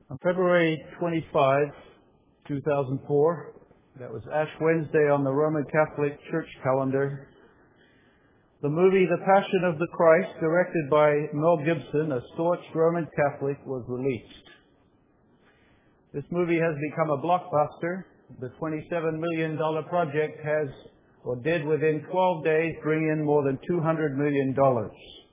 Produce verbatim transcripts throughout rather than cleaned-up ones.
On February twenty-fifth, two thousand four, that was Ash Wednesday on the Roman Catholic Church calendar, the movie The Passion of the Christ, directed by Mel Gibson, a staunch Roman Catholic, was released. This movie has become a blockbuster. The twenty-seven million dollars project has, or did within twelve days, bring in more than two hundred million dollars.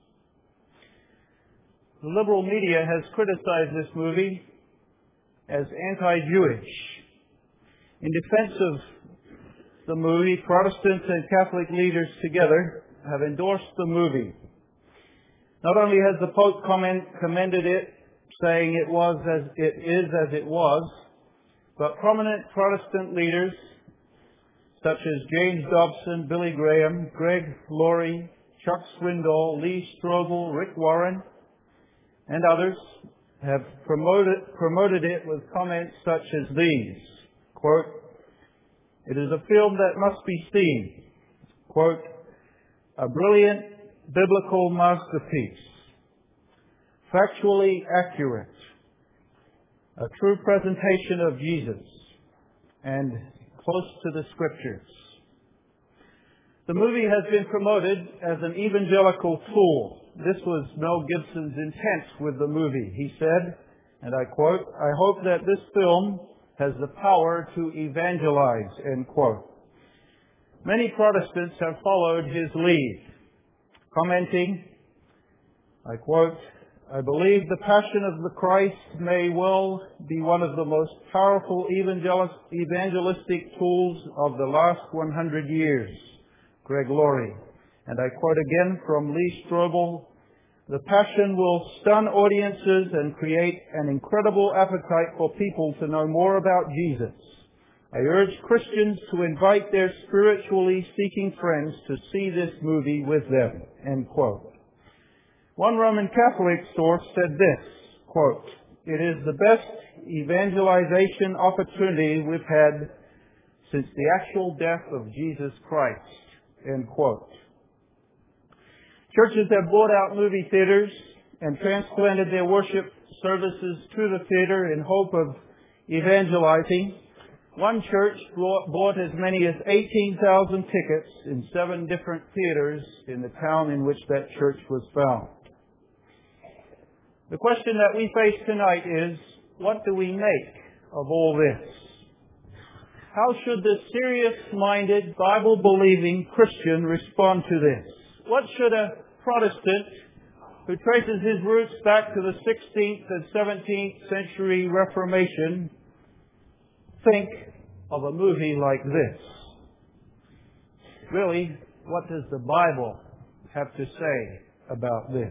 The liberal media has criticized this movie as anti-Jewish. In defense of the movie, Protestants and Catholic leaders together have endorsed the movie. Not only has the Pope comment, commended it, saying it was as it is as it was, but prominent Protestant leaders such as James Dobson, Billy Graham, Greg Laurie, Chuck Swindoll, Lee Strobel, Rick Warren, and others have promoted, promoted it with comments such as these. Quote, "It is a film that must be seen." Quote, "A brilliant biblical masterpiece, factually accurate, a true presentation of Jesus, and close to the Scriptures." The movie has been promoted as an evangelical tool. This was Mel Gibson's intent with the movie. He said, and I quote, "I hope that this film has the power to evangelize," end quote. Many Protestants have followed his lead, commenting, I quote, "I believe the Passion of the Christ may well be one of the most powerful evangelistic tools of the last one hundred years, Greg Laurie." And I quote again from Lee Strobel, "The Passion will stun audiences and create an incredible appetite for people to know more about Jesus. I urge Christians to invite their spiritually seeking friends to see this movie with them," end quote. One Roman Catholic source said this, quote, "It is the best evangelization opportunity we've had since the actual death of Jesus Christ," end quote. Churches have bought out movie theaters and transplanted their worship services to the theater in hope of evangelizing. One church bought as many as eighteen thousand tickets in seven different theaters in the town in which that church was found. The question that we face tonight is, what do we make of all this? How should the serious-minded, Bible-believing Christian respond to this? What should a Protestant who traces his roots back to the sixteenth and seventeenth century Reformation think of a movie like this? Really, what does the Bible have to say about this?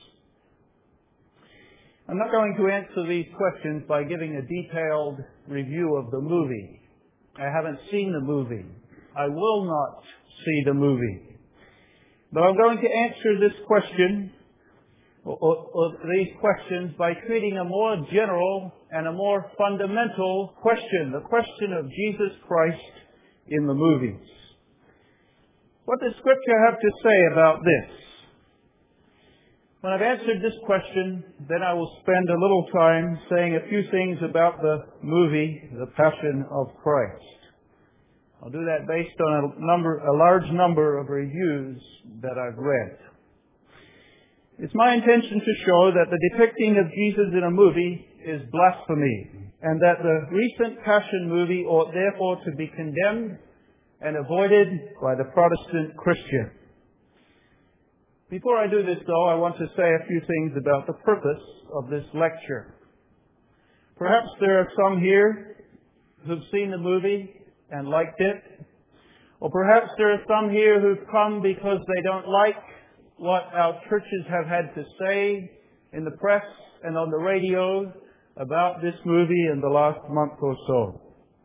I'm not going to answer these questions by giving a detailed review of the movie. I haven't seen the movie. I will not see the movie. But I'm going to answer this question, or, or, or these questions, by treating a more general and a more fundamental question, the question of Jesus Christ in the movies. What does Scripture have to say about this? When I've answered this question, then I will spend a little time saying a few things about the movie, The Passion of Christ. I'll do that based on a number, a large number of reviews that I've read. It's my intention to show that the depicting of Jesus in a movie is blasphemy, and that the recent Passion movie ought therefore to be condemned and avoided by the Protestant Christian. Before I do this, though, I want to say a few things about the purpose of this lecture. Perhaps there are some here who've seen the movie and liked it. Or perhaps there are some here who've come because they don't like what our churches have had to say in the press and on the radio about this movie in the last month or so.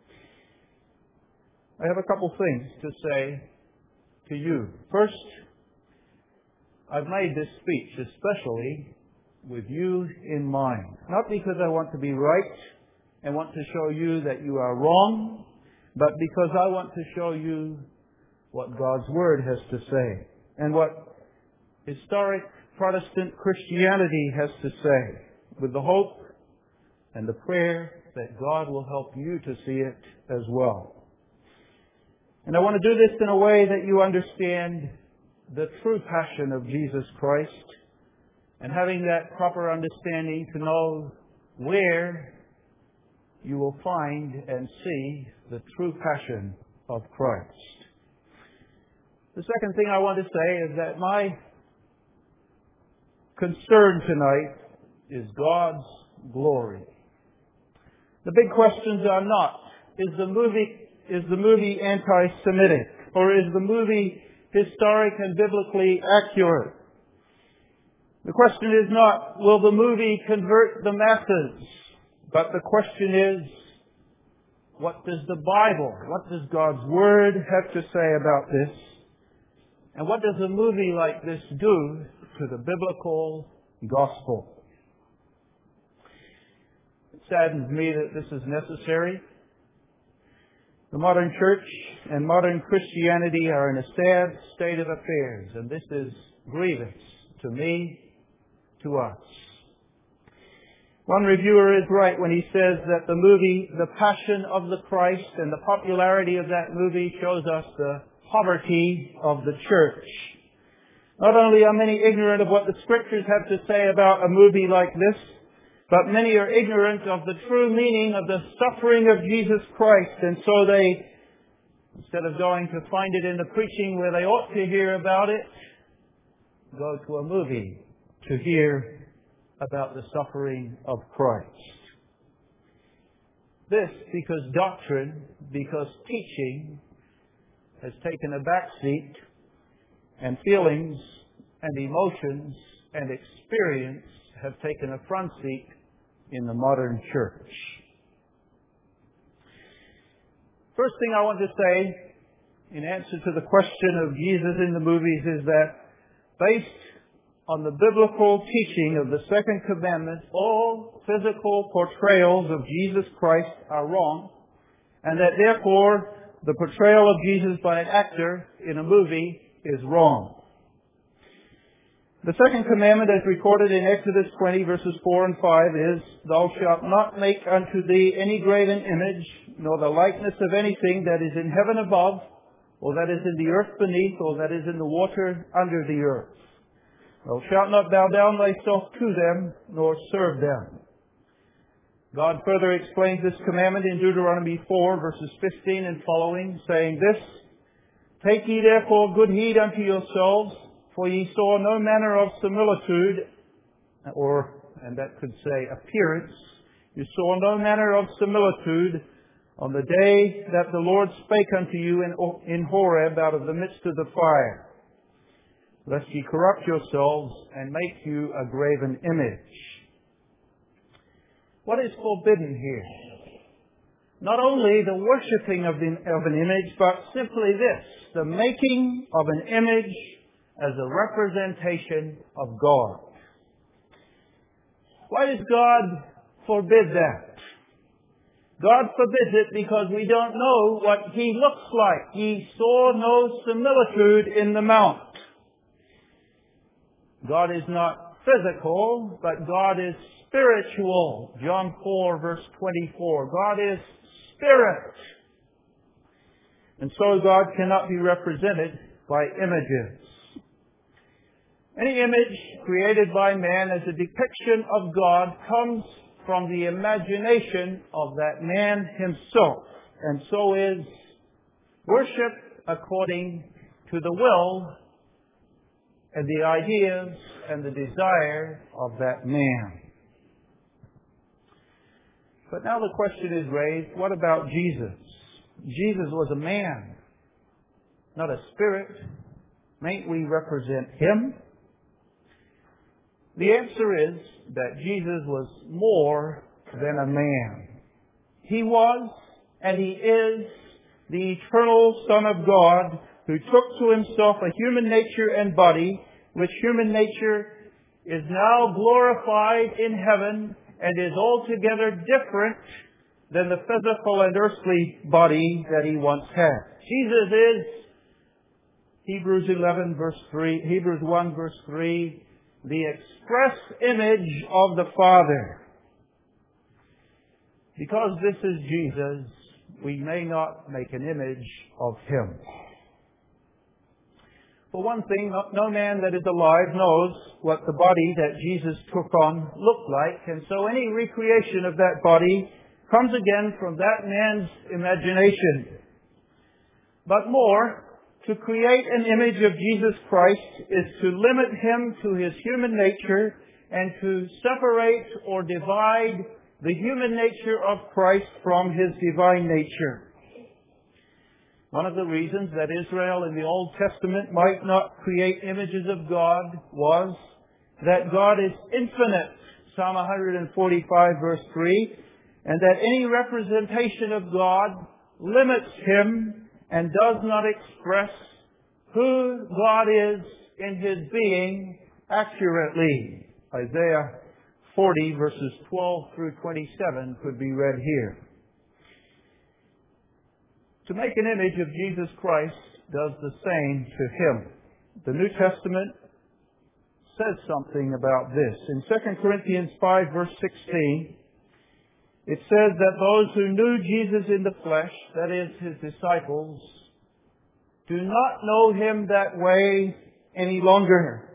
I have a couple things to say to you. First, I've made this speech especially with you in mind. Not because I want to be right and want to show you that you are wrong, but because I want to show you what God's Word has to say and what historic Protestant Christianity has to say, with the hope and the prayer that God will help you to see it as well. And I want to do this in a way that you understand the true passion of Jesus Christ, and having that proper understanding to know where you will find and see the true passion of Christ. The second thing I want to say is that my concern tonight is God's glory. The big questions are not, is the movie, is the movie anti-Semitic? Or is the movie historic and biblically accurate? The question is not, will the movie convert the masses? But the question is, what does the Bible, what does God's Word have to say about this? And what does a movie like this do to the biblical gospel? It saddens me that this is necessary. The modern church and modern Christianity are in a sad state of affairs, and this is grievous to me, to us. One reviewer is right when he says that the movie, The Passion of the Christ, and the popularity of that movie shows us the poverty of the church. Not only are many ignorant of what the Scriptures have to say about a movie like this, but many are ignorant of the true meaning of the suffering of Jesus Christ, and so they, instead of going to find it in the preaching where they ought to hear about it, go to a movie to hear about the suffering of Christ. This because doctrine, because teaching has taken a back seat, and feelings and emotions and experience have taken a front seat in the modern church. First thing I want to say in answer to the question of Jesus in the movies is that based on the biblical teaching of the second commandment, all physical portrayals of Jesus Christ are wrong, and that therefore the portrayal of Jesus by an actor in a movie is wrong. The second commandment, as recorded in Exodus twenty, verses four and five, is, "Thou shalt not make unto thee any graven image, nor the likeness of anything that is in heaven above, or that is in the earth beneath, or that is in the water under the earth. Thou shalt not bow down thyself to them, nor serve them." God further explains this commandment in Deuteronomy four, verses fifteen and following, saying this, "Take ye therefore good heed unto yourselves, for ye saw no manner of similitude," or, and that could say appearance, "you saw no manner of similitude on the day that the Lord spake unto you in, in Horeb out of the midst of the fire, lest ye corrupt yourselves and make you a graven image." What is forbidden here? Not only the worshipping of, the, of an image, but simply this, the making of an image as a representation of God. Why does God forbid that? God forbids it because we don't know what He looks like. He saw no similitude in the mount. God is not physical, but God is spiritual. John four, verse twenty-four. God is spirit. And so God cannot be represented by images. Any image created by man as a depiction of God comes from the imagination of that man himself. And so is worship according to the will and the ideas and the desire of that man. But now the question is raised, what about Jesus? Jesus was a man, not a spirit. Mayn't we represent Him? The answer is that Jesus was more than a man. He was, and He is, the eternal Son of God who took to Himself a human nature and body, which human nature is now glorified in heaven and is altogether different than the physical and earthly body that He once had. Jesus is, Hebrews eleven verse three, Hebrews one verse three, the express image of the Father. Because this is Jesus, we may not make an image of Him. For one thing, no man that is alive knows what the body that Jesus took on looked like, and so any recreation of that body comes again from that man's imagination. But more, to create an image of Jesus Christ is to limit Him to His human nature and to separate or divide the human nature of Christ from His divine nature. One of the reasons that Israel in the Old Testament might not create images of God was that God is infinite, Psalm one forty-five verse three, and that any representation of God limits Him and does not express who God is in His being accurately. Isaiah forty verses twelve through twenty-seven could be read here. To make an image of Jesus Christ does the same to Him. The New Testament says something about this. In Second Corinthians five verse sixteen, it says that those who knew Jesus in the flesh, that is, His disciples, do not know Him that way any longer.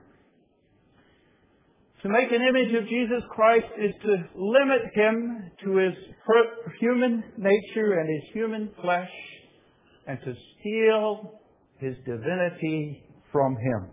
To make an image of Jesus Christ is to limit Him to His human nature and His human flesh, and to steal His divinity from Him.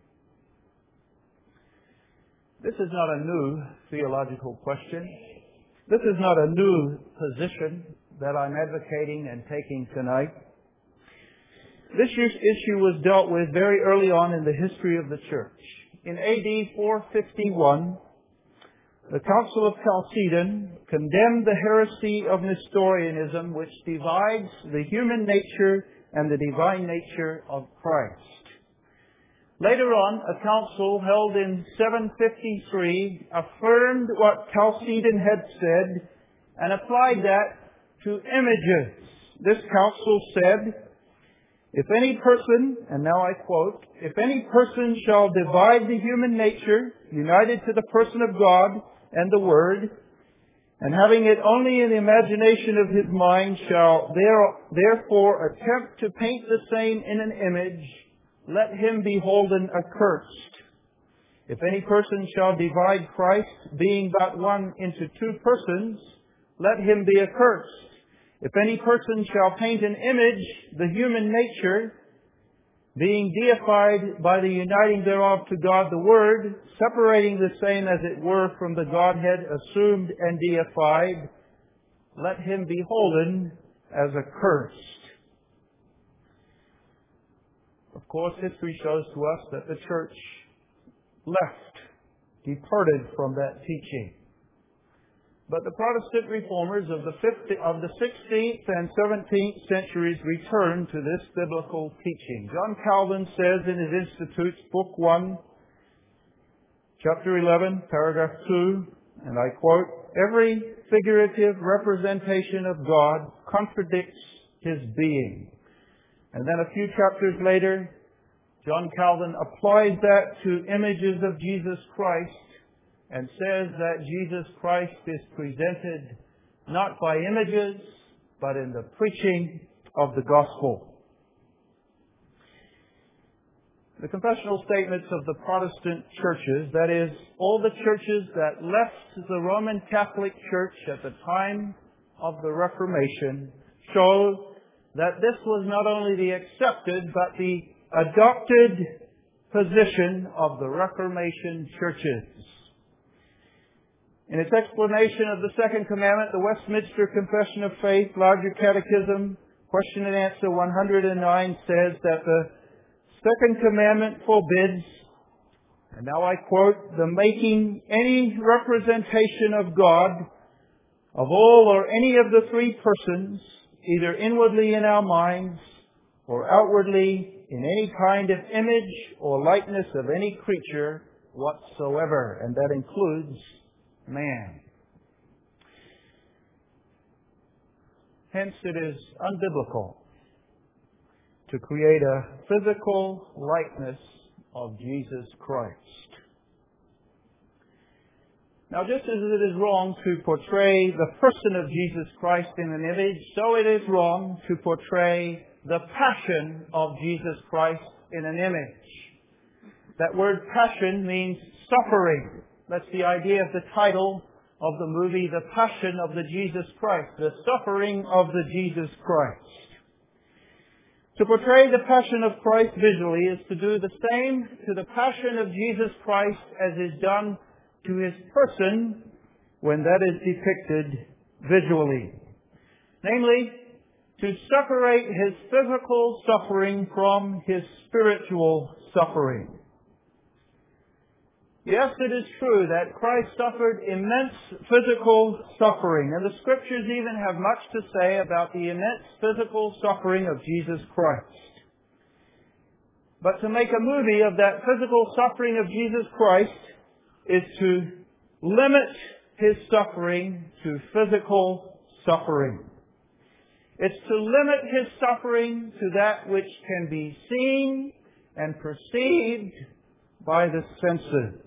This is not a new theological question. This is not a new position that I'm advocating and taking tonight. This issue was dealt with very early on in the history of the church. In A D four fifty-one, the Council of Chalcedon condemned the heresy of Nestorianism, which divides the human nature and the divine nature of Christ. Later on, a council held in seven fifty-three affirmed what Chalcedon had said and applied that to images. This council said, "If any person," and now I quote, "if any person shall divide the human nature, united to the person of God and the Word, and having it only in the imagination of his mind, shall there, therefore attempt to paint the same in an image, let him be holden accursed. If any person shall divide Christ, being but one, into two persons, let him be accursed. If any person shall paint an image, the human nature, being deified by the uniting thereof to God the Word, separating the same as it were from the Godhead assumed and deified, let him be holden as accursed." Of course, history shows to us that the church left, departed from that teaching. But the Protestant reformers of the, fifth, of the sixteenth and seventeenth centuries returned to this biblical teaching. John Calvin says in his Institutes, Book one, Chapter eleven, Paragraph two, and I quote, "Every figurative representation of God contradicts His being." And then a few chapters later, John Calvin applies that to images of Jesus Christ and says that Jesus Christ is presented not by images, but in the preaching of the gospel. The confessional statements of the Protestant churches, that is, all the churches that left the Roman Catholic Church at the time of the Reformation, show that this was not only the accepted, but the adopted position of the Reformation churches. In its explanation of the Second Commandment, the Westminster Confession of Faith, Larger Catechism, question and answer one hundred nine, says that the Second Commandment forbids, and now I quote, "the making any representation of God, of all or any of the three persons, either inwardly in our minds or outwardly in any kind of image or likeness of any creature whatsoever," and that includes man. Hence, it is unbiblical to create a physical likeness of Jesus Christ. Now, just as it is wrong to portray the person of Jesus Christ in an image, so it is wrong to portray the passion of Jesus Christ in an image. That word passion means suffering. That's the idea of the title of the movie, The Passion of the Jesus Christ, the suffering of the Jesus Christ. To portray the passion of Christ visually is to do the same to the passion of Jesus Christ as is done to His person when that is depicted visually. Namely, to separate His physical suffering from His spiritual suffering. Yes, it is true that Christ suffered immense physical suffering, and the Scriptures even have much to say about the immense physical suffering of Jesus Christ. But to make a movie of that physical suffering of Jesus Christ is to limit His suffering to physical suffering. It's to limit His suffering to that which can be seen and perceived by the senses.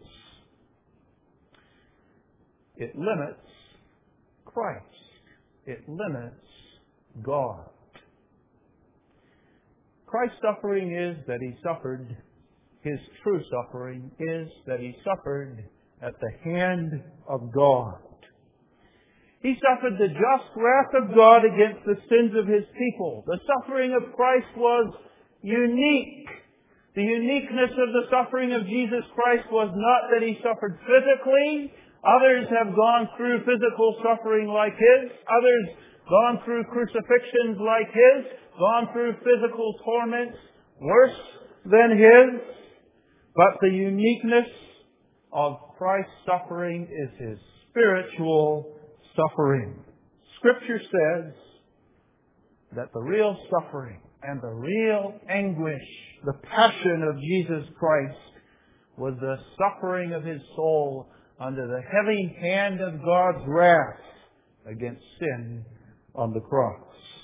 It limits Christ. It limits God. Christ's suffering is that He suffered. His true suffering is that He suffered at the hand of God. He suffered the just wrath of God against the sins of His people. The suffering of Christ was unique. The uniqueness of the suffering of Jesus Christ was not that He suffered physically. Others have gone through physical suffering like His. Others gone through crucifixions like His. Gone through physical torments worse than His. But the uniqueness of Christ's suffering is His spiritual suffering. Scripture says that the real suffering and the real anguish, the passion of Jesus Christ, was the suffering of His soul under the heavy hand of God's wrath against sin on the cross.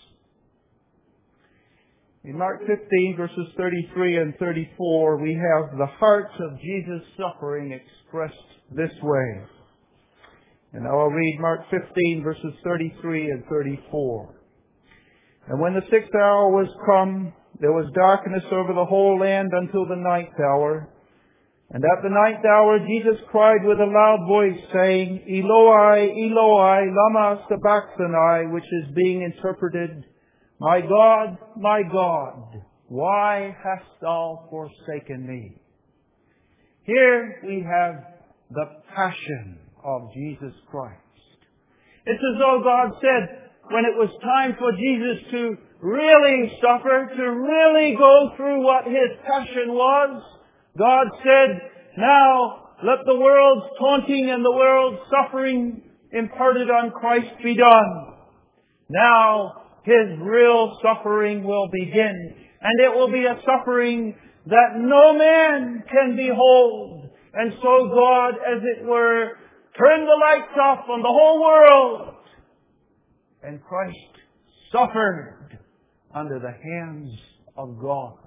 In Mark fifteen, verses thirty-three and thirty-four, we have the heart of Jesus' suffering expressed this way. And now I'll read Mark fifteen, verses thirty-three and thirty-four. And when the sixth hour was come, there was darkness over the whole land until the ninth hour. And at the ninth hour Jesus cried with a loud voice, saying, Eloi, Eloi, lama sabachthani, which is being interpreted, My God, my God, why hast thou forsaken me? Here we have the passion of Jesus Christ. It's as though God said, when it was time for Jesus to really suffer, to really go through what His passion was, God said, now let the world's taunting and the world's suffering imparted on Christ be done. Now His real suffering will begin. And it will be a suffering that no man can behold. And so God, as it were, turned the lights off on the whole world. And Christ suffered under the hands of God.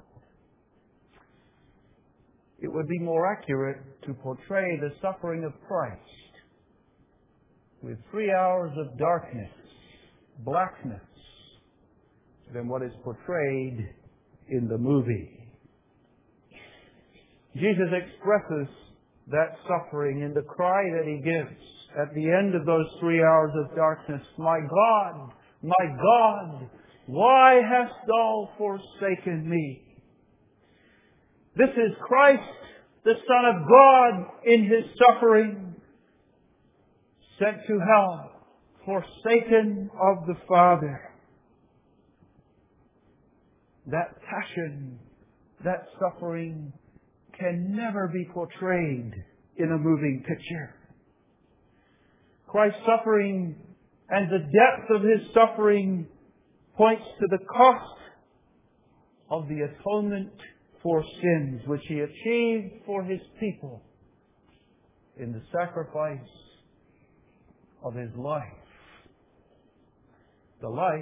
It would be more accurate to portray the suffering of Christ with three hours of darkness, blackness, than what is portrayed in the movie. Jesus expresses that suffering in the cry that He gives at the end of those three hours of darkness. My God, my God, why hast thou forsaken me? This is Christ, the Son of God, in His suffering, sent to hell, forsaken of the Father. That passion, that suffering can never be portrayed in a moving picture. Christ's suffering and the depth of His suffering points to the cost of the atonement for sins, which He achieved for His people in the sacrifice of His life. The life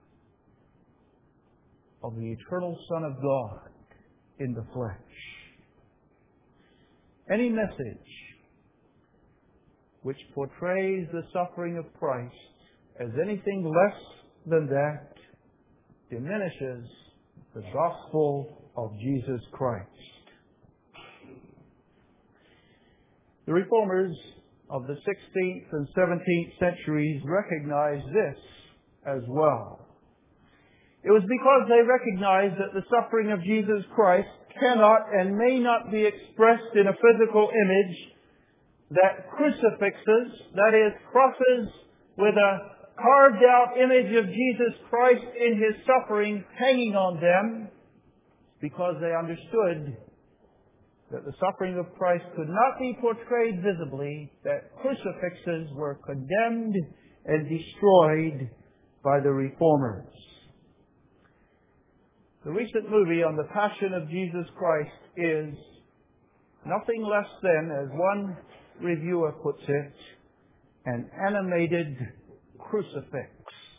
of the eternal Son of God in the flesh. Any message which portrays the suffering of Christ as anything less than that diminishes the gospel of Jesus Christ. The Reformers of the sixteenth and seventeenth centuries recognized this as well. It was because they recognized that the suffering of Jesus Christ cannot and may not be expressed in a physical image, that crucifixes, that is, crosses with a carved out image of Jesus Christ in His suffering hanging on them, because they understood that the suffering of Christ could not be portrayed visibly, that crucifixes were condemned and destroyed by the Reformers. The recent movie on the Passion of Jesus Christ is nothing less than, as one reviewer puts it, an animated crucifix.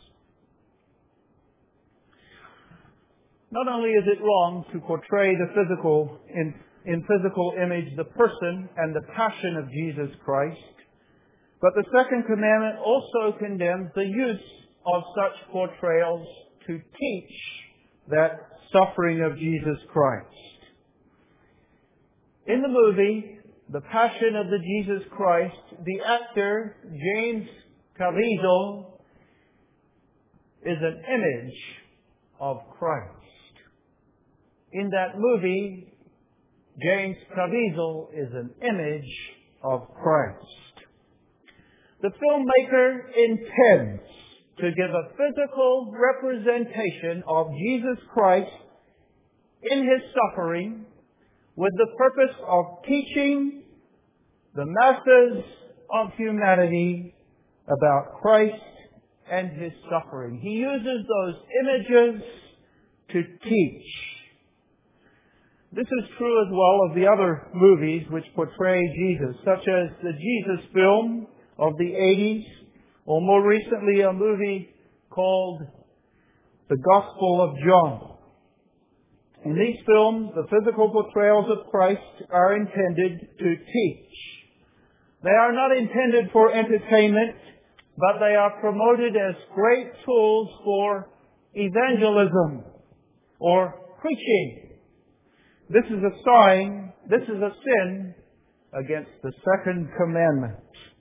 Not only is it wrong to portray the physical in, in physical image the person and the passion of Jesus Christ, but the second commandment also condemns the use of such portrayals to teach that suffering of Jesus Christ. In the movie, The Passion of the Jesus Christ, the actor James Caviezel is an image of Christ. In that movie, James Caviezel is an image of Christ. The filmmaker intends to give a physical representation of Jesus Christ in His suffering with the purpose of teaching the masses of humanity about Christ and His suffering. He uses those images to teach. This is true as well of the other movies which portray Jesus, such as the Jesus film of the eighties, or more recently a movie called The Gospel of John. In these films, the physical portrayals of Christ are intended to teach. They are not intended for entertainment, but they are promoted as great tools for evangelism or preaching. This is a sign, this is a sin against the second commandment.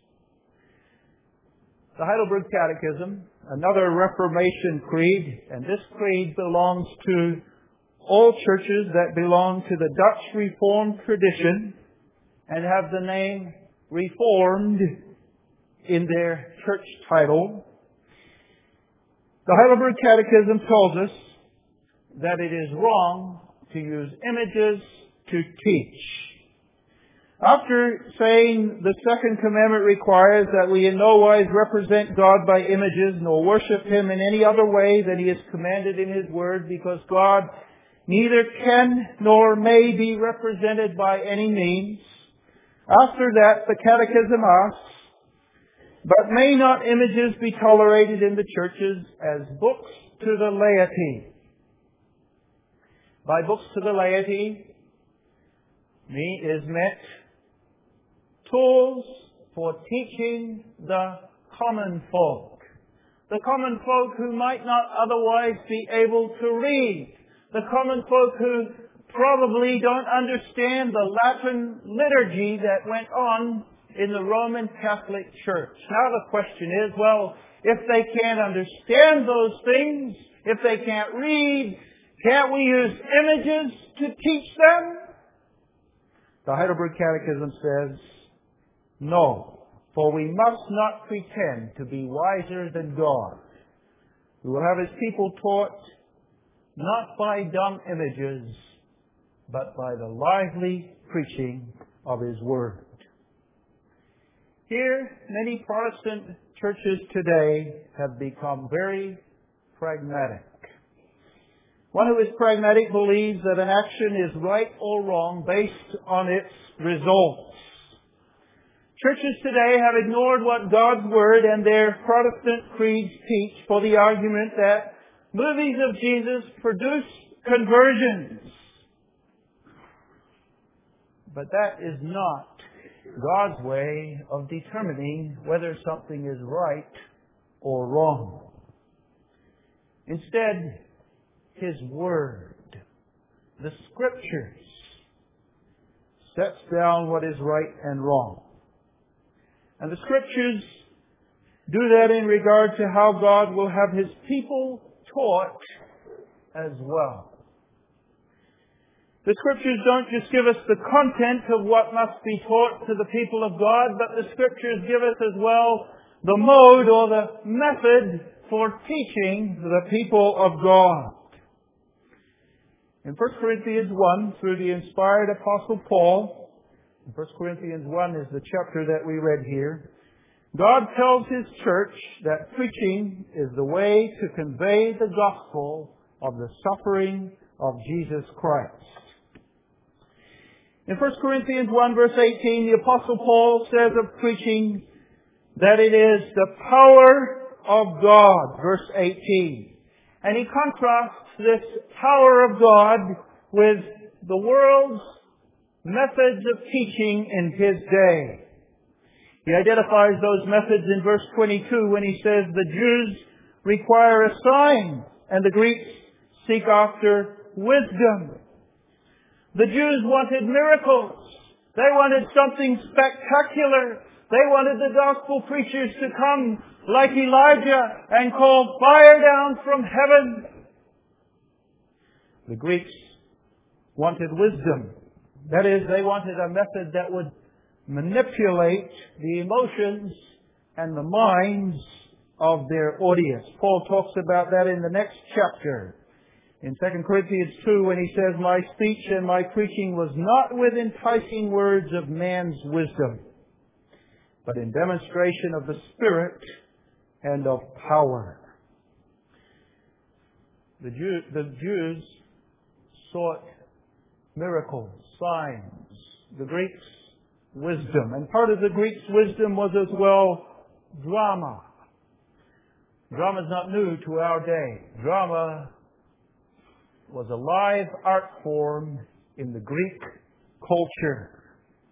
The Heidelberg Catechism, another Reformation creed, and this creed belongs to all churches that belong to the Dutch Reformed tradition and have the name Reformed in their church title. The Heidelberg Catechism tells us that it is wrong to use images to teach. After saying the second commandment requires that we in no wise represent God by images, nor worship Him in any other way than He has commanded in His Word, because God neither can nor may be represented by any means. After that, the Catechism asks, but may not images be tolerated in the churches as books to the laity? By books to the laity, me is meant tools for teaching the common folk. The common folk who might not otherwise be able to read. The common folk who probably don't understand the Latin liturgy that went on in the Roman Catholic Church. Now the question is, well, if they can't understand those things, if they can't read, can't we use images to teach them? The Heidelberg Catechism says, no, for we must not pretend to be wiser than God. We will have His people taught not by dumb images, but by the lively preaching of His Word. Here, many Protestant churches today have become very pragmatic. One who is pragmatic believes that an action is right or wrong based on its results. Churches today have ignored what God's Word and their Protestant creeds teach for the argument that movies of Jesus produce conversions. But that is not God's way of determining whether something is right or wrong. Instead, His Word, the Scriptures, sets down what is right and wrong. And the Scriptures do that in regard to how God will have His people taught as well. The Scriptures don't just give us the content of what must be taught to the people of God, but the Scriptures give us as well the mode or the method for teaching the people of God. In First Corinthians one, through the inspired Apostle Paul, First Corinthians one is the chapter that we read here, God tells His church that preaching is the way to convey the gospel of the suffering of Jesus Christ. In First Corinthians one verse eighteen, the Apostle Paul says of preaching that it is the power of God, verse eighteen. And he contrasts this power of God with the world's methods of teaching in his day. He identifies those methods in verse twenty-two when he says the Jews require a sign and the Greeks seek after wisdom. The Jews wanted miracles. They wanted something spectacular. They wanted the gospel preachers to come like Elijah and call fire down from heaven. The Greeks wanted wisdom. That is, they wanted a method that would manipulate the emotions and the minds of their audience. Paul talks about that in the next chapter. In Second Corinthians two, when he says, my speech and my preaching was not with enticing words of man's wisdom, but in demonstration of the Spirit and of power. The, Jew, the Jews sought miracles, signs. The Greeks, wisdom. And part of the Greeks' wisdom was as well drama. Drama is not new to our day. Drama was a live art form in the Greek culture.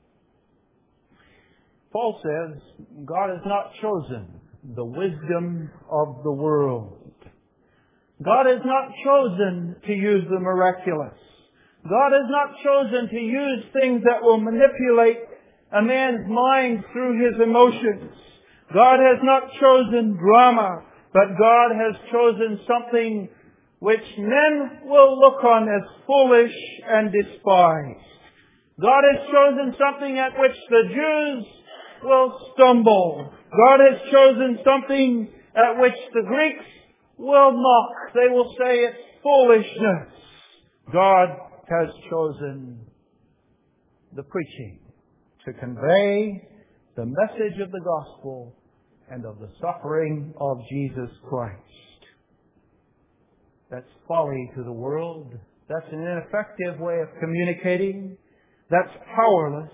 Paul says God has not chosen the wisdom of the world. God has not chosen to use the miraculous. God has not chosen to use things that will manipulate a man's mind through his emotions. God has not chosen drama, but God has chosen something which men will look on as foolish and despised. God has chosen something at which the Jews will stumble. God has chosen something at which the Greeks will mock. They will say it's foolishness. God has chosen the preaching to convey the message of the gospel and of the suffering of Jesus Christ. That's folly to the world. That's an ineffective way of communicating. That's powerless.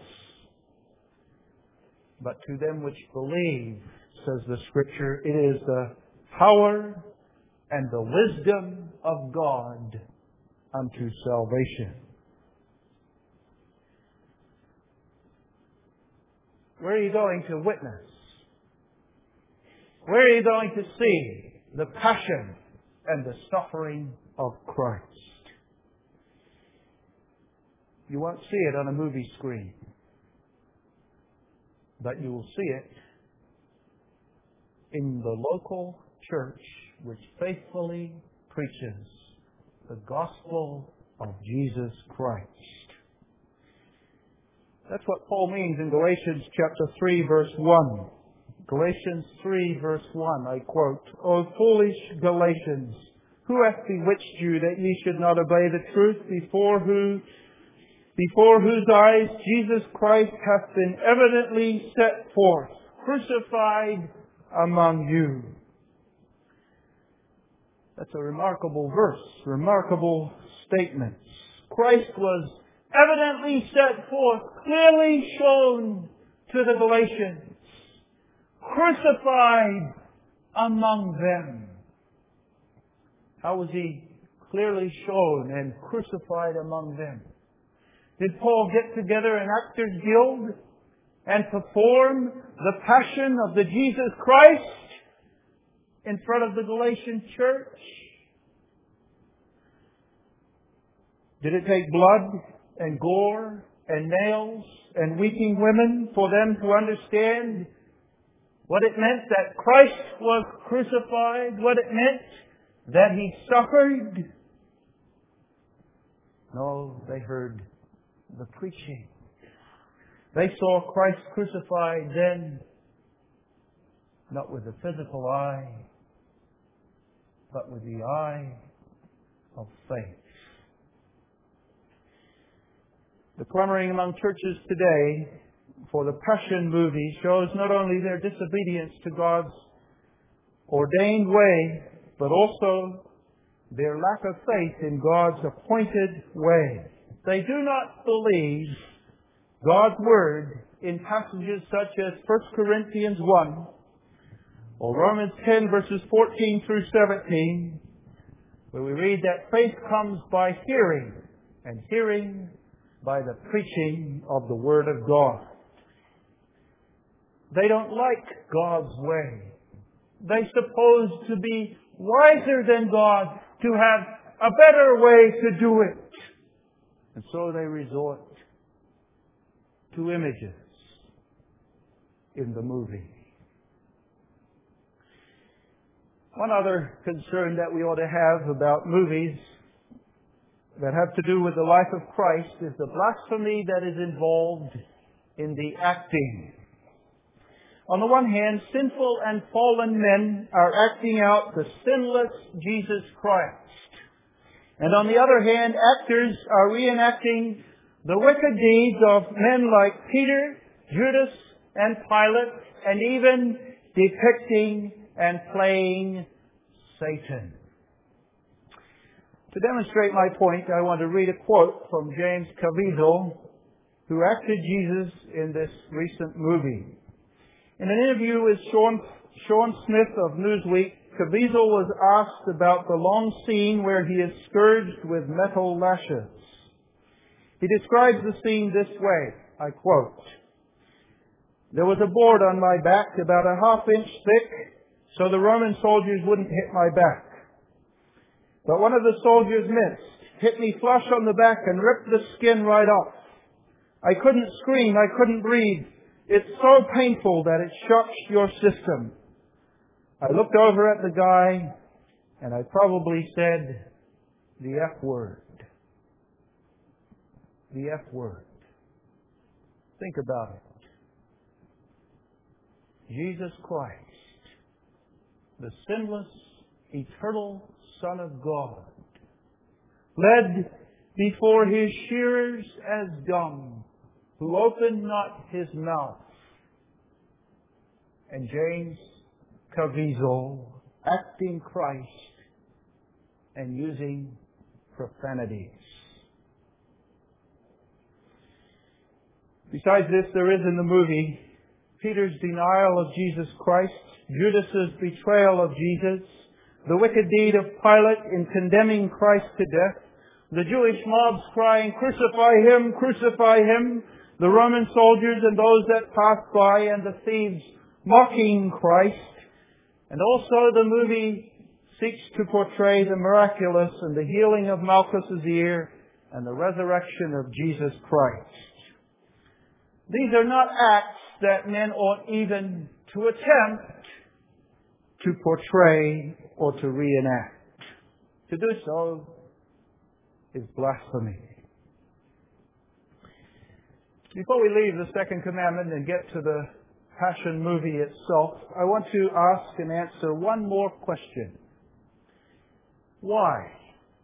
But to them which believe, says the Scripture, it is the power and the wisdom of God unto salvation. Where are you going to witness? Where are you going to see the passion and the suffering of Christ? You won't see it on a movie screen, but you will see it in the local church which faithfully preaches the gospel of Jesus Christ. That's what Paul means in Galatians chapter three, verse one. Galatians three, verse one, I quote, O foolish Galatians, who hath bewitched you that ye should not obey the truth, before who, before whose eyes Jesus Christ hath been evidently set forth, crucified among you? That's a remarkable verse, remarkable statements. Christ was evidently set forth, clearly shown to the Galatians, crucified among them. How was He clearly shown and crucified among them? Did Paul get together an actors guild and perform the passion of the Jesus Christ in front of the Galatian church? Did it take blood and gore and nails and weeping women for them to understand what it meant that Christ was crucified, what it meant that He suffered? No, they heard the preaching. They saw Christ crucified then, not with the physical eye, but with the eye of faith. The clamoring among churches today for the Passion movie shows not only their disobedience to God's ordained way, but also their lack of faith in God's appointed way. They do not believe God's Word in passages such as First Corinthians one or Romans ten verses fourteen through seventeen, where we read that faith comes by hearing, and hearing by the preaching of the Word of God. They don't like God's way. They suppose to be wiser than God, to have a better way to do it. And so they resort to images in the movie. One other concern that we ought to have about movies that have to do with the life of Christ is the blasphemy that is involved in the acting. On the one hand, sinful and fallen men are acting out the sinless Jesus Christ. And on the other hand, actors are reenacting the wicked deeds of men like Peter, Judas, and Pilate, and even depicting and playing Satan. To demonstrate my point, I want to read a quote from James Caviezel, who acted Jesus in this recent movie. In an interview with Sean, Sean Smith of Newsweek, Caviezel was asked about the long scene where he is scourged with metal lashes. He describes the scene this way, I quote, "There was a board on my back about a half inch thick, so the Roman soldiers wouldn't hit my back. But one of the soldiers missed, hit me flush on the back and ripped the skin right off. I couldn't scream, I couldn't breathe. It's so painful that it shocks your system. I looked over at the guy and I probably said the F word. The F word. Think about it. Jesus Christ, the sinless, eternal Son of God, led before His shearers as dumb, who opened not His mouth. And James Caviezel acting Christ and using profanities. Besides this, there is in the movie Peter's denial of Jesus Christ, Judas's betrayal of Jesus, the wicked deed of Pilate in condemning Christ to death, the Jewish mobs crying, "Crucify Him, crucify Him," the Roman soldiers and those that passed by, and the thieves mocking Christ. And also the movie seeks to portray the miraculous and the healing of Malchus's ear and the resurrection of Jesus Christ. These are not acts that men ought even to attempt to portray or to reenact. To do so is blasphemy. Before we leave the second commandment and get to the Passion movie itself, I want to ask and answer one more question. Why?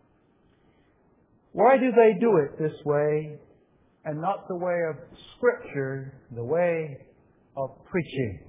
Why do they do it this way and not the way of Scripture, the way of preaching?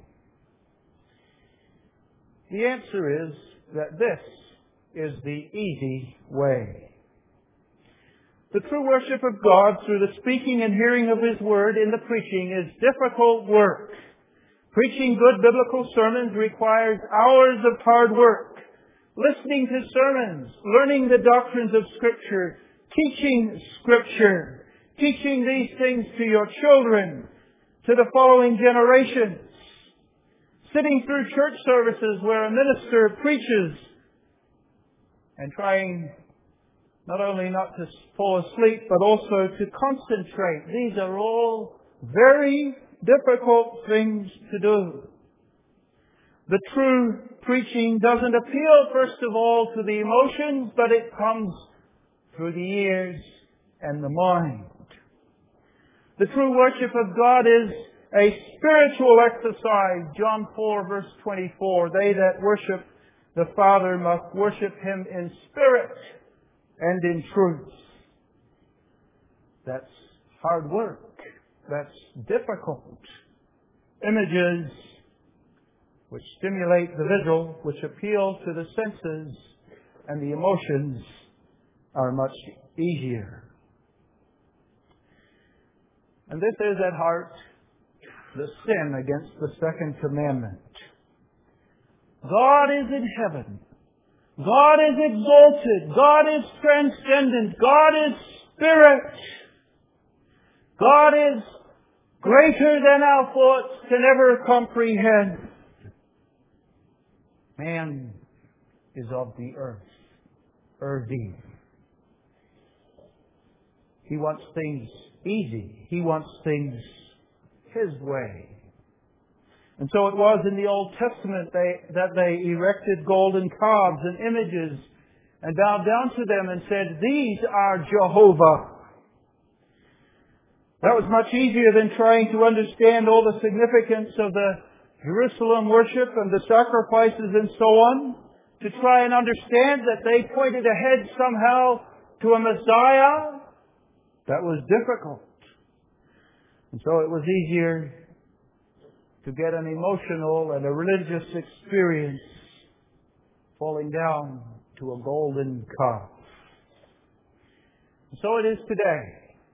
The answer is that this is the easy way. The true worship of God through the speaking and hearing of His Word in the preaching is difficult work. Preaching good biblical sermons requires hours of hard work. Listening to sermons, learning the doctrines of Scripture, teaching Scripture, teaching these things to your children, to the following generations. Sitting through church services where a minister preaches and trying not only not to fall asleep, but also to concentrate. These are all very difficult things to do. The true preaching doesn't appeal, first of all, to the emotions, but it comes through the ears and the mind. The true worship of God is a spiritual exercise. John four, verse twenty-four. They that worship the Father must worship Him in spirit and in truth. That's hard work. That's difficult. Images which stimulate the visual, which appeal to the senses and the emotions, are much easier. And this is at heart the sin against the second commandment. God is in heaven. God is exalted. God is transcendent. God is spirit. God is greater than our thoughts can ever comprehend. Man is of the earth, earthy. He wants things easy. He wants things His way. And so it was in the Old Testament they, that they erected golden calves and images and bowed down to them and said, "These are Jehovah." That was much easier than trying to understand all the significance of the Jerusalem worship and the sacrifices and so on, to try and understand that they pointed ahead somehow to a Messiah. That was difficult. And so it was easier to get an emotional and a religious experience falling down to a golden calf. And so it is today.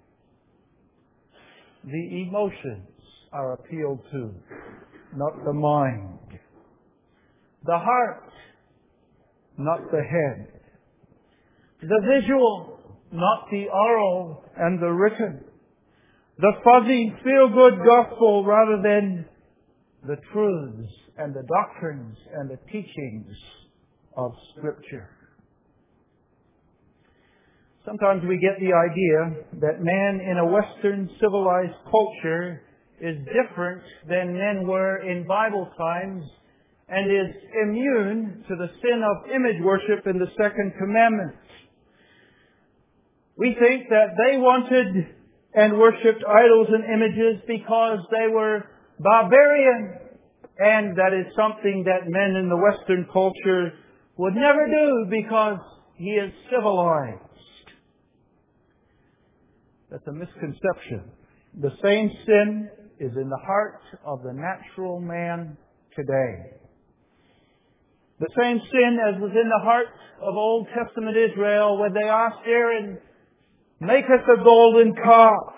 The emotions are appealed to, not the mind. The heart, not the head. The visual, not the oral and the written. The fuzzy, feel-good gospel rather than the truths and the doctrines and the teachings of Scripture. Sometimes we get the idea that man in a Western civilized culture is different than men were in Bible times and is immune to the sin of image worship in the Second Commandment. We think that they wanted and worshipped idols and images because they were barbarian, and that is something that men in the Western culture would never do because he is civilized. That's a misconception. The same sin is in the heart of the natural man today. The same sin as was in the heart of Old Testament Israel when they asked Aaron, "Make us a golden calf."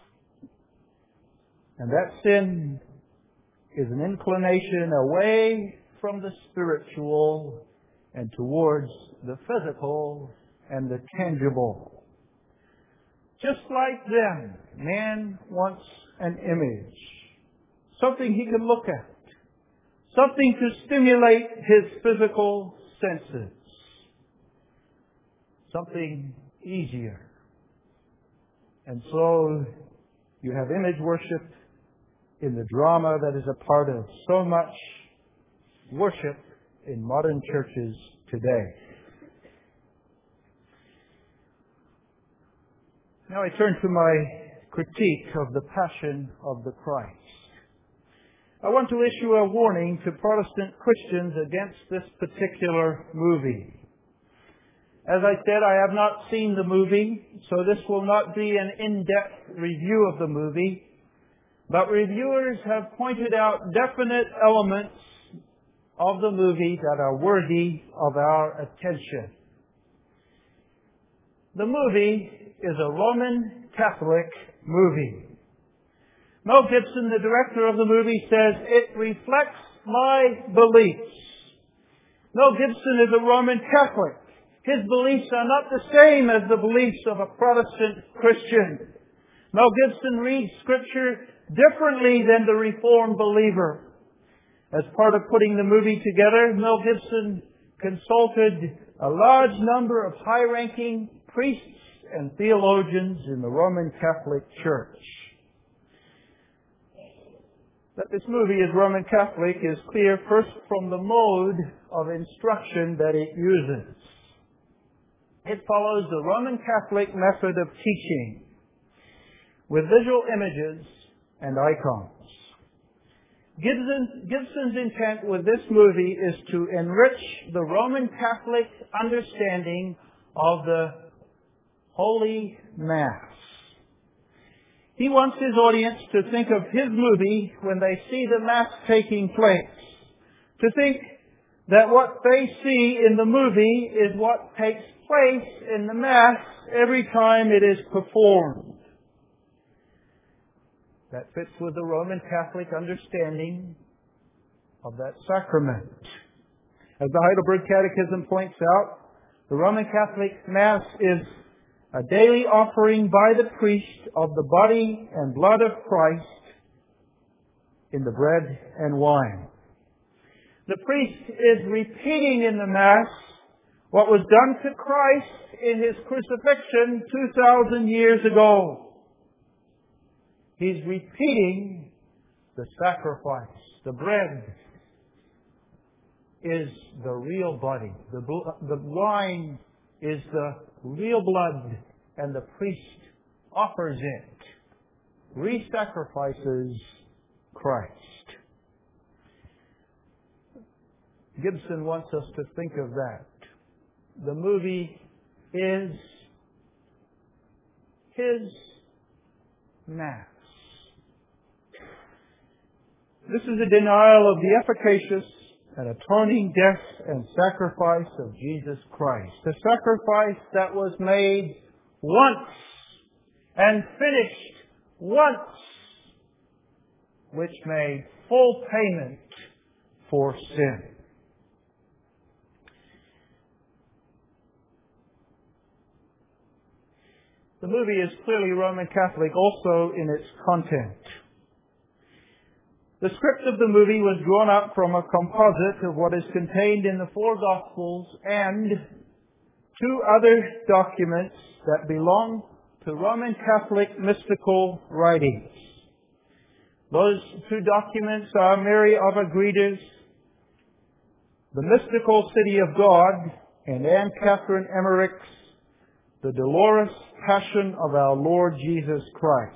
And that sin is an inclination away from the spiritual and towards the physical and the tangible. Just like them, man wants an image, something he can look at, something to stimulate his physical senses, something easier. And so you have image worship in the drama that is a part of so much worship in modern churches today. Now I turn to my critique of the Passion of the Christ. I want to issue a warning to Protestant Christians against this particular movie. As I said, I have not seen the movie, so this will not be an in-depth review of the movie. But reviewers have pointed out definite elements of the movie that are worthy of our attention. The movie is a Roman Catholic movie. Mel Gibson, the director of the movie, says, "It reflects my beliefs." Mel Gibson is a Roman Catholic. His beliefs are not the same as the beliefs of a Protestant Christian. Mel Gibson reads Scripture differently than the Reformed believer. As part of putting the movie together, Mel Gibson consulted a large number of high-ranking priests and theologians in the Roman Catholic Church. That this movie is Roman Catholic is clear first from the mode of instruction that it uses. It follows the Roman Catholic method of teaching with visual images and icons. Gibson, Gibson's intent with this movie is to enrich the Roman Catholic understanding of the Holy Mass. He wants his audience to think of his movie when they see the Mass taking place, to think that what they see in the movie is what takes place in the Mass every time it is performed. That fits with the Roman Catholic understanding of that sacrament. As the Heidelberg Catechism points out, the Roman Catholic Mass is a daily offering by the priest of the body and blood of Christ in the bread and wine. The priest is repeating in the Mass what was done to Christ in His crucifixion two thousand years ago. He's repeating the sacrifice. The bread is the real body. The, the wine is the real blood, and the priest offers it, re-sacrifices Christ. Gibson wants us to think of that. The movie is His Mass. This is a denial of the efficacious and atoning death and sacrifice of Jesus Christ. The sacrifice that was made once and finished once, which made full payment for sin. The movie is clearly Roman Catholic also in its content. The script of the movie was drawn up from a composite of what is contained in the four Gospels and two other documents that belong to Roman Catholic mystical writings. Those two documents are Mary of Agrides, The Mystical City of God, and Anne Catherine Emmerich's The Dolorous Passion of Our Lord Jesus Christ.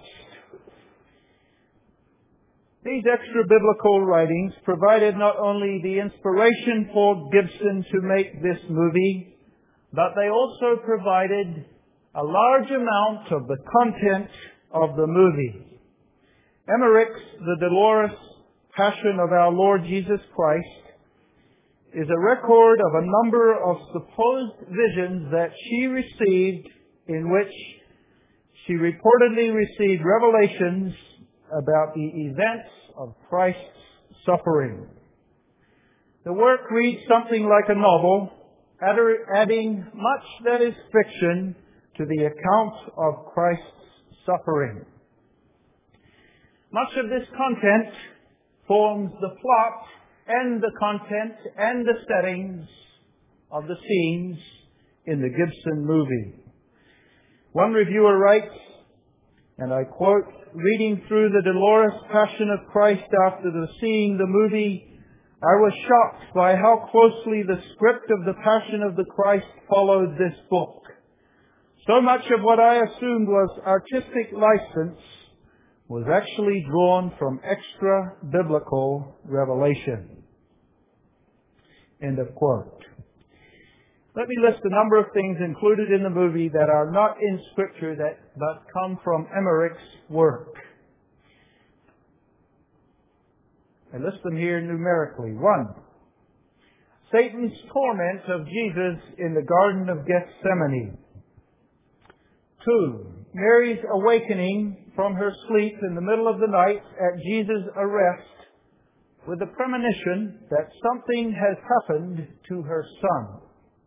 These extra-biblical writings provided not only the inspiration for Gibson to make this movie, but they also provided a large amount of the content of the movie. Emmerich's The Dolorous Passion of Our Lord Jesus Christ is a record of a number of supposed visions that she received, in which she reportedly received revelations about the events of Christ's suffering. The work reads something like a novel, adding much that is fiction to the account of Christ's suffering. Much of this content forms the plot and the content and the settings of the scenes in the Gibson movie. One reviewer writes, and I quote, "Reading through the Dolorous Passion of Christ after the seeing the movie, I was shocked by how closely the script of the Passion of the Christ followed this book. So much of what I assumed was artistic license was actually drawn from extra-biblical revelation." End of quote. Let me list a number of things included in the movie that are not in Scripture that but come from Emmerich's work. I list them here numerically. One, Satan's torment of Jesus in the Garden of Gethsemane. Two, Mary's awakening from her sleep in the middle of the night at Jesus' arrest with the premonition that something has happened to her son.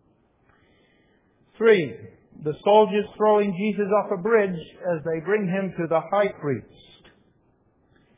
Three, the soldiers throwing Jesus off a bridge as they bring him to the high priest.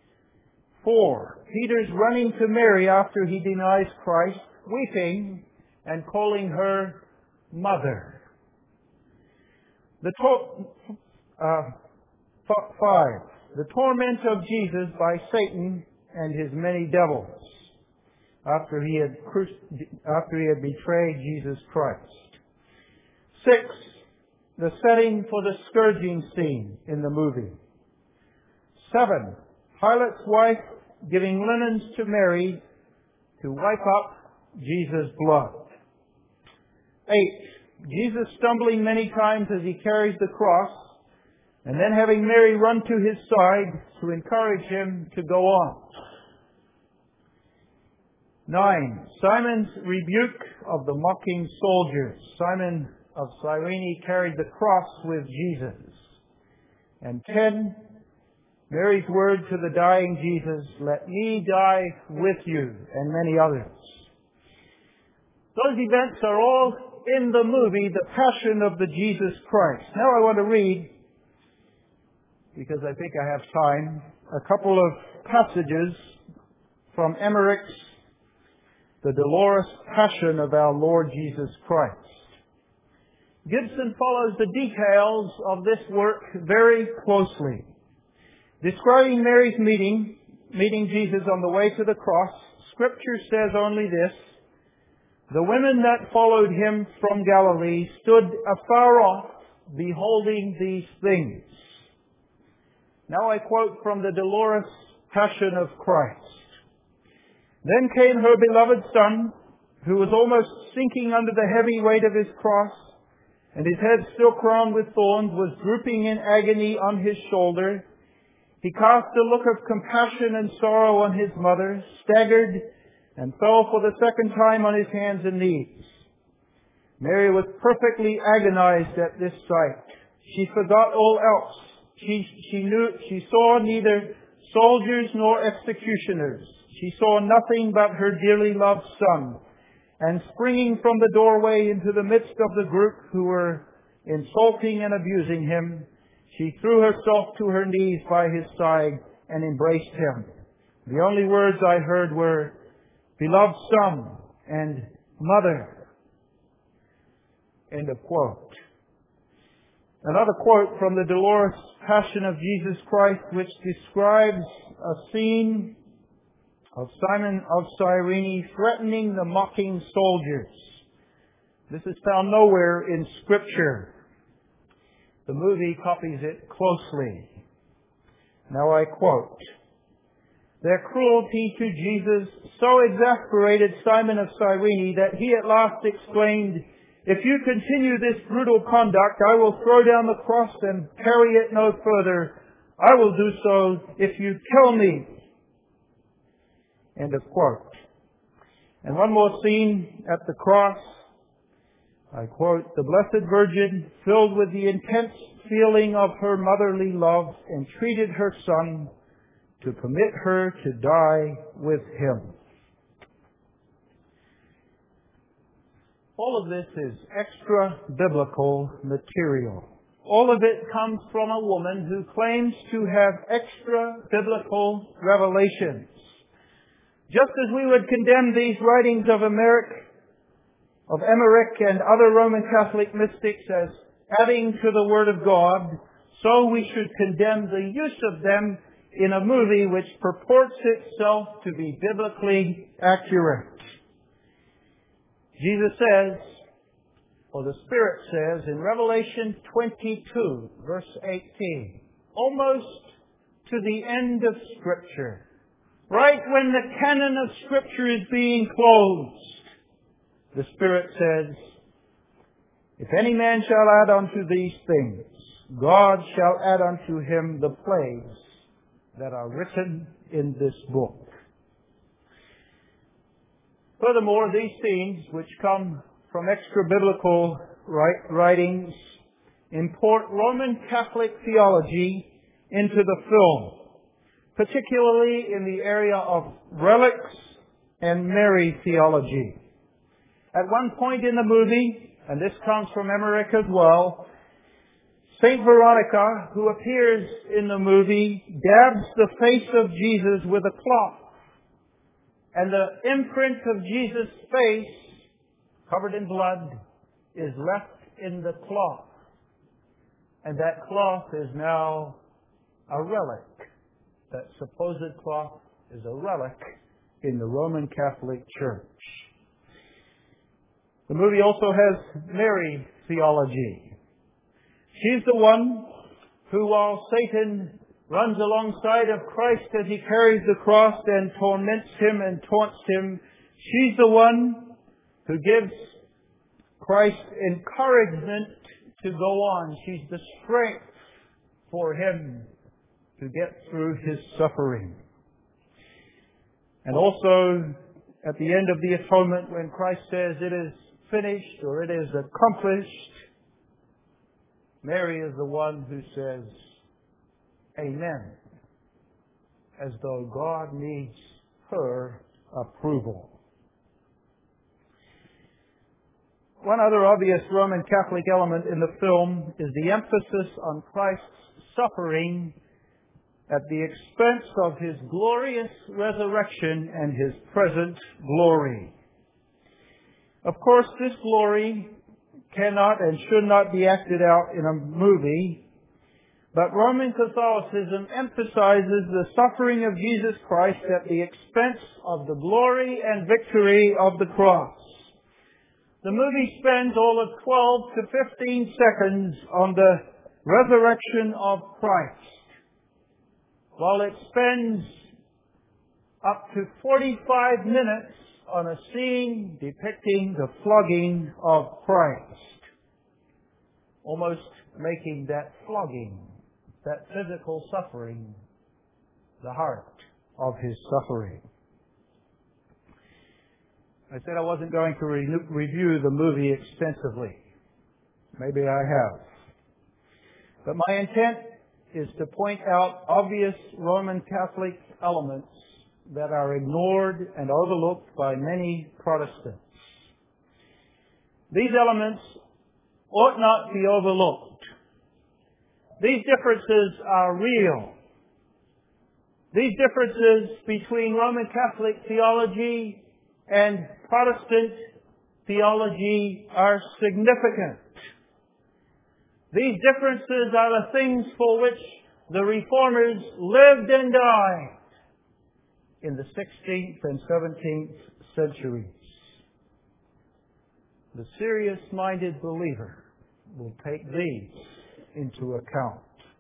Four, Peter's running to Mary after he denies Christ, weeping and calling her mother. The to- uh, f- five, the torment of Jesus by Satan and his many devils after he had cru- after he had betrayed Jesus Christ. Six, the setting for the scourging scene in the movie. Seven, Pilate's wife giving linens to Mary to wipe up Jesus' blood. Eight, Jesus stumbling many times as he carries the cross, and then having Mary run to his side to encourage him to go on. Nine, Simon's rebuke of the mocking soldiers. Simon of Cyrene carried the cross with Jesus. And ten, Mary's word to the dying Jesus, "Let me die with you," and many others. Those events are all in the movie, The Passion of the Jesus Christ. Now I want to read, because I think I have time, a couple of passages from Emmerich's The Dolorous Passion of Our Lord Jesus Christ. Gibson follows the details of this work very closely. Describing Mary's meeting, meeting Jesus on the way to the cross, Scripture says only this: "The women that followed him from Galilee stood afar off, beholding these things." Now I quote from the Dolorous Passion of Christ. "Then came her beloved Son, who was almost sinking under the heavy weight of his cross, and his head still crowned with thorns was drooping in agony on his shoulder. He cast a look of compassion and sorrow on his mother, staggered, and fell for the second time on his hands and knees. Mary was perfectly agonized at this sight. She forgot all else. She, she knew, she saw neither soldiers nor executioners. She saw nothing but her dearly loved Son. And springing from the doorway into the midst of the group who were insulting and abusing him, she threw herself to her knees by his side and embraced him. The only words I heard were, 'Beloved Son' and 'Mother.'" End of quote. Another quote from the Dolorous Passion of Jesus Christ, which describes a scene of Simon of Cyrene threatening the mocking soldiers. This is found nowhere in Scripture. The movie copies it closely. Now I quote, "Their cruelty to Jesus so exasperated Simon of Cyrene that he at last exclaimed, 'If you continue this brutal conduct, I will throw down the cross and carry it no further. I will do so if you kill me.'" End of quote. And one more scene at the cross. I quote, "The Blessed Virgin, filled with the intense feeling of her motherly love, entreated her Son to permit her to die with him." All of this is extra-biblical material. All of it comes from a woman who claims to have extra-biblical revelations. Just as we would condemn these writings of Emmerich, of Emmerich and other Roman Catholic mystics as adding to the Word of God, so we should condemn the use of them in a movie which purports itself to be biblically accurate. Jesus says, or the Spirit says in Revelation twenty-two, verse eighteen, almost to the end of Scripture, right when the canon of Scripture is being closed, the Spirit says, "If any man shall add unto these things, God shall add unto him the plagues that are written in this book." Furthermore, these scenes, which come from extra-biblical writings, import Roman Catholic theology into the film, particularly in the area of relics and Mary theology. At one point in the movie, and this comes from Emmerich as well, Saint Veronica, who appears in the movie, dabs the face of Jesus with a cloth. And the imprint of Jesus' face, covered in blood, is left in the cloth. And that cloth is now a relic. That supposed cloth is a relic in the Roman Catholic Church. The movie also has Mary theology. She's the one who, while Satan runs alongside of Christ as he carries the cross and torments him and taunts him, she's the one who gives Christ encouragement to go on. She's the strength for him to get through his suffering. And also, at the end of the atonement, when Christ says it is finished or it is accomplished, Mary is the one who says, Amen, as though God needs her approval. One other obvious Roman Catholic element in the film is the emphasis on Christ's suffering at the expense of His glorious resurrection and His present glory. Of course, this glory cannot and should not be acted out in a movie, but Roman Catholicism emphasizes the suffering of Jesus Christ at the expense of the glory and victory of the cross. The movie spends all of twelve to fifteen seconds on the resurrection of Christ, while it spends up to forty-five minutes on a scene depicting the flogging of Christ, almost making that flogging, that physical suffering, the heart of His suffering. I said I wasn't going to re- review the movie extensively. Maybe I have. But my intent is to point out obvious Roman Catholic elements that are ignored and overlooked by many Protestants. These elements ought not be overlooked. These differences are real. These differences between Roman Catholic theology and Protestant theology are significant. These differences are the things for which the Reformers lived and died in the sixteenth and seventeenth centuries. The serious-minded believer will take these into account.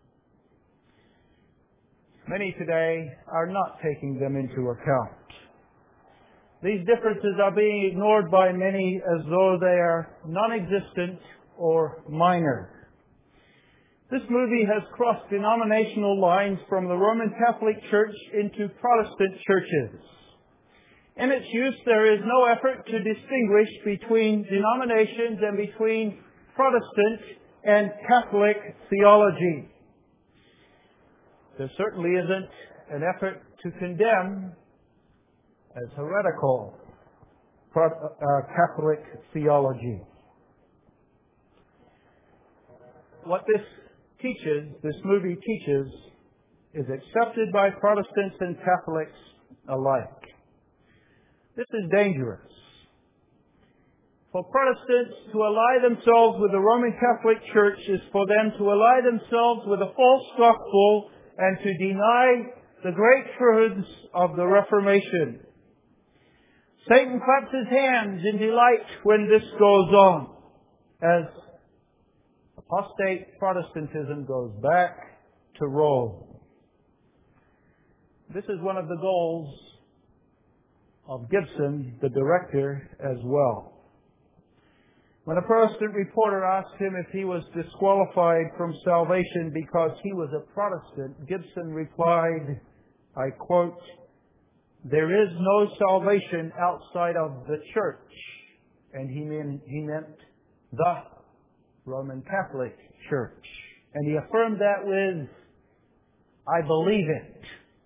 Many today are not taking them into account. These differences are being ignored by many as though they are non-existent or minor. This movie has crossed denominational lines from the Roman Catholic Church into Protestant churches. In its use, there is no effort to distinguish between denominations and between Protestant and Catholic theology. There certainly isn't an effort to condemn as heretical uh, Catholic theology. What this teaches, this movie teaches, is accepted by Protestants and Catholics alike. This is dangerous. For Protestants to ally themselves with the Roman Catholic Church is for them to ally themselves with a false gospel and to deny the great truths of the Reformation. Satan claps his hands in delight when this goes on, as apostate Protestantism goes back to Rome. This is one of the goals of Gibson, the director, as well. When a Protestant reporter asked him if he was disqualified from salvation because he was a Protestant, Gibson replied, I quote, "There is no salvation outside of the church." And he meant, he meant the Roman Catholic Church. And he affirmed that with, I believe it.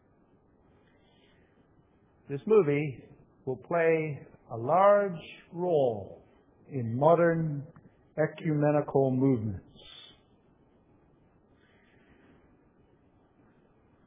This movie will play a large role in modern ecumenical movements.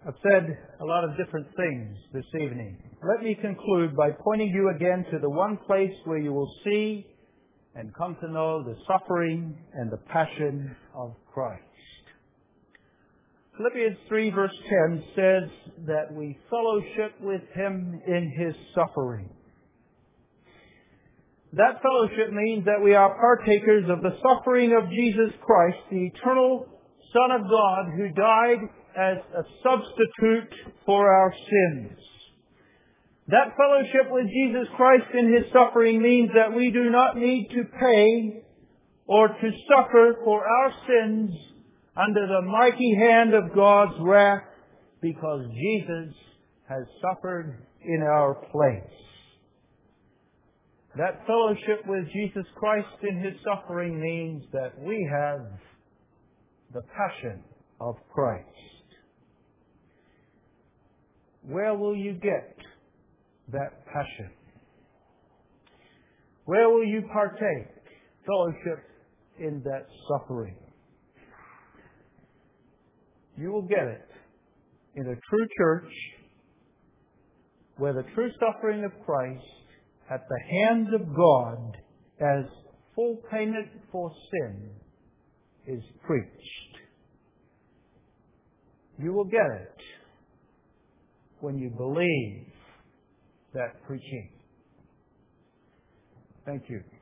I've said a lot of different things this evening. Let me conclude by pointing you again to the one place where you will see and come to know the suffering and the passion of Christ. Philippians three verse ten says that we fellowship with Him in His suffering. That fellowship means that we are partakers of the suffering of Jesus Christ, the eternal Son of God, who died as a substitute for our sins. That fellowship with Jesus Christ in His suffering means that we do not need to pay or to suffer for our sins under the mighty hand of God's wrath, because Jesus has suffered in our place. That fellowship with Jesus Christ in His suffering means that we have the passion of Christ. Where will you get that passion? Where will you partake, fellowship in that suffering? You will get it in a true church where the true suffering of Christ at the hands of God as full payment for sin is preached. You will get it when you believe that preaching. Thank you.